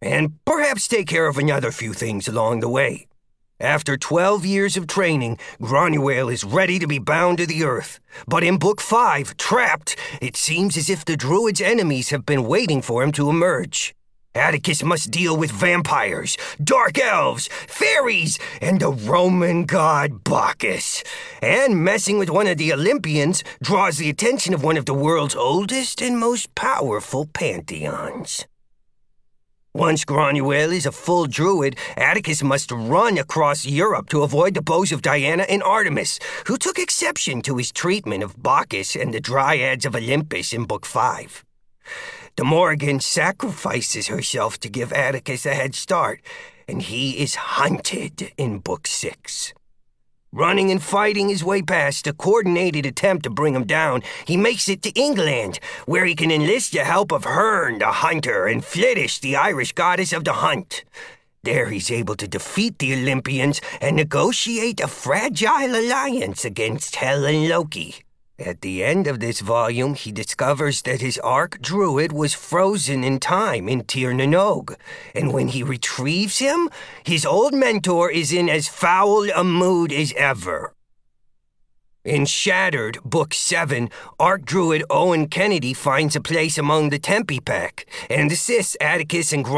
and perhaps take care of another few things along the way. After 12 years of training, Granuaile is ready to be bound to the earth. But in Book 5, Trapped, it seems as if the druid's enemies have been waiting for him to emerge. Atticus must deal with vampires, dark elves, fairies, and the Roman god Bacchus. And messing with one of the Olympians draws the attention of one of the world's oldest and most powerful pantheons. Once Granuaile is a full druid, Atticus must run across Europe to avoid the bows of Diana and Artemis, who took exception to his treatment of Bacchus and the Dryads of Olympus in Book 5. The Morrigan sacrifices herself to give Atticus a head start, and he is hunted in Book 6. Running and fighting his way past a coordinated attempt to bring him down, he makes it to England, where he can enlist the help of Herne the Hunter and Flittish, the Irish goddess of the hunt. There he's able to defeat the Olympians and negotiate a fragile alliance against Hel and Loki. At the end of this volume, he discovers that his arch-druid was frozen in time in Tir na Nog, and when he retrieves him, his old mentor is in as foul a mood as ever. In Shattered, Book 7, arch-druid Owen Kennedy finds a place among the Tempi Pack and assists Atticus and